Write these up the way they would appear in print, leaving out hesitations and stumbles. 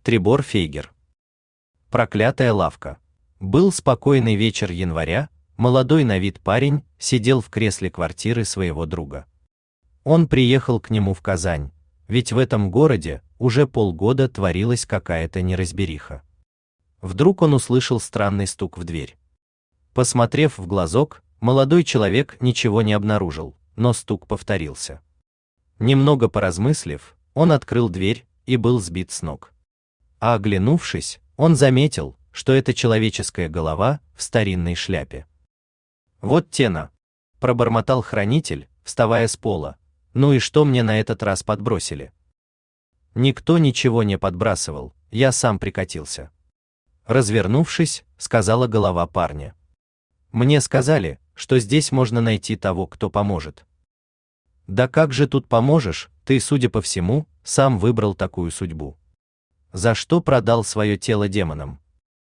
Трибор Фейгер. Проклятая лавка. Был спокойный вечер января, молодой на вид парень сидел в кресле квартиры своего друга. Он приехал к нему в Казань, ведь в этом городе уже полгода творилась какая-то неразбериха. Вдруг он услышал странный стук в дверь. Посмотрев в глазок, молодой человек ничего не обнаружил, но стук повторился. Немного поразмыслив, он открыл дверь и был сбит с ног. А оглянувшись, он заметил, что это человеческая голова в старинной шляпе. «Вот тена!» – пробормотал хранитель, вставая с пола. «Ну и что мне на этот раз подбросили?» «Никто ничего не подбрасывал, я сам прикатился». Развернувшись, сказала голова парня. «Мне сказали, что здесь можно найти того, кто поможет». «Да как же тут поможешь, ты, судя по всему, сам выбрал такую судьбу. За что продал свое тело демонам?»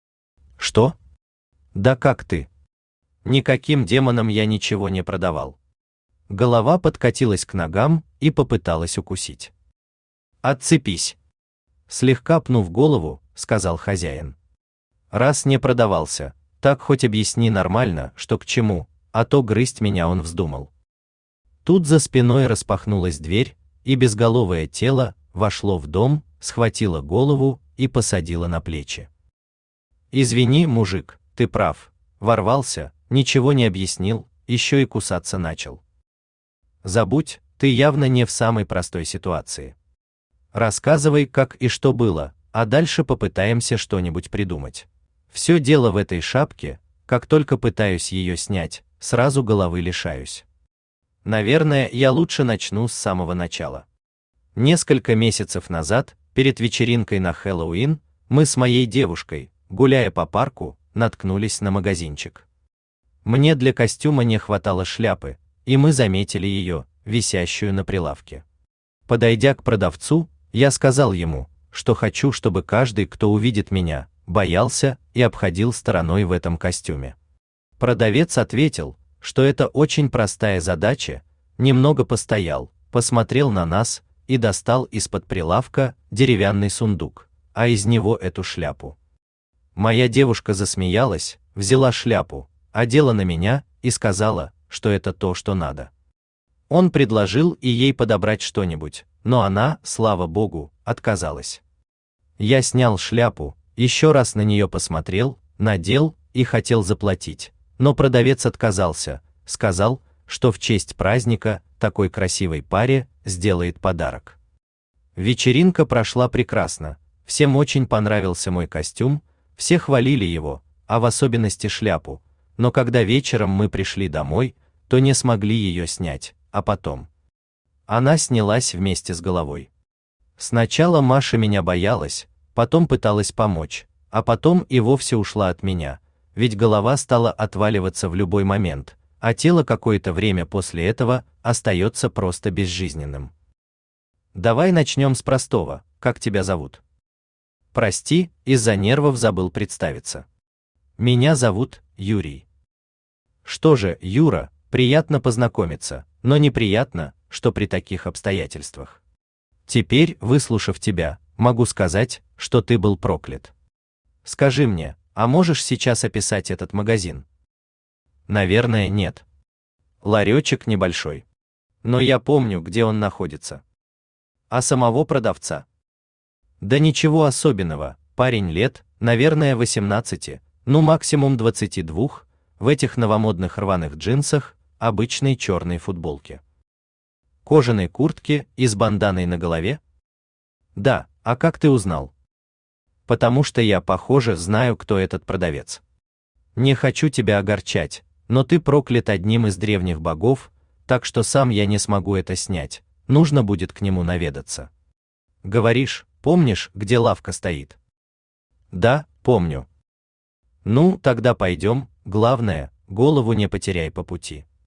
«Что? Да как ты?» «Никаким демонам я ничего не продавал». Голова подкатилась к ногам и попыталась укусить. «Отцепись!» Слегка пнув голову, сказал хозяин. «Раз не продавался, так хоть объясни нормально, что к чему, а то грызть меня он вздумал». Тут за спиной распахнулась дверь, и безголовое тело вошло в дом, схватило голову и посадило на плечи. «Извини, мужик, ты прав, ворвался, ничего не объяснил, еще и кусаться начал. Забудь, ты явно не в самой простой ситуации. Рассказывай, как и что было, а дальше попытаемся что-нибудь придумать. Все дело в этой шапке, как только пытаюсь ее снять, сразу головы лишаюсь. Наверное, я лучше начну с самого начала. Несколько месяцев назад, перед вечеринкой на Хэллоуин, мы с моей девушкой, гуляя по парку, наткнулись на магазинчик. Мне для костюма не хватало шляпы, и мы заметили ее, висящую на прилавке. Подойдя к продавцу, я сказал ему, что хочу, чтобы каждый, кто увидит меня, боялся и обходил стороной в этом костюме. Продавец ответил, что это очень простая задача, немного постоял, посмотрел на нас и достал из-под прилавка деревянный сундук, а из него эту шляпу. Моя девушка засмеялась, взяла шляпу, одела на меня и сказала, что это то, что надо. Он предложил и ей подобрать что-нибудь, но она, слава богу, отказалась. Я снял шляпу, еще раз на нее посмотрел, надел и хотел заплатить, но продавец отказался, сказал, что в честь праздника такой красивой паре сделает подарок. Вечеринка прошла прекрасно, всем очень понравился мой костюм, все хвалили его, а в особенности шляпу, но когда вечером мы пришли домой, то не смогли ее снять, а потом. Она снялась вместе с головой. Сначала Маша меня боялась, потом пыталась помочь, а потом и вовсе ушла от меня, ведь голова стала отваливаться в любой момент, а тело какое-то время после этого остается просто безжизненным. Давай начнем с простого, как тебя зовут? Прости, из-за нервов забыл представиться. Меня зовут Юрий. Что же, Юра, приятно познакомиться, но неприятно, что при таких обстоятельствах. Теперь, выслушав тебя, могу сказать, что ты был проклят. Скажи мне, а можешь сейчас описать этот магазин? Наверное, нет. Ларечек небольшой. Но я помню, где он находится. А самого продавца? Да ничего особенного, парень лет, наверное, 18, ну максимум 22, в этих новомодных рваных джинсах, обычной черной футболке. Кожаной куртке и с банданой на голове? Да, а как ты узнал? Потому что я, похоже, знаю, кто этот продавец. Не хочу тебя огорчать, но ты проклят одним из древних богов, так что сам я не смогу это снять, нужно будет к нему наведаться. Говоришь, помнишь, где лавка стоит? Да, помню. Ну, тогда пойдем, главное, голову не потеряй по пути.